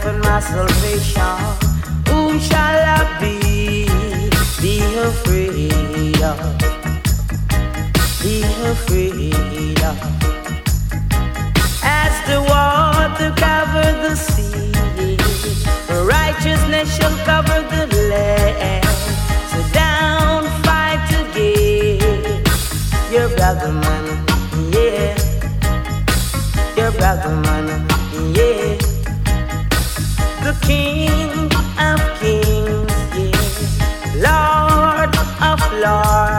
life and my salvation. Whom shall I be afraid of? Be afraid of. As the water covers the sea, righteousness shall cover the land. So down, fight again. Your brother man, yeah. Your brother man, yeah. The King of Kings, yeah. Lord of Lords.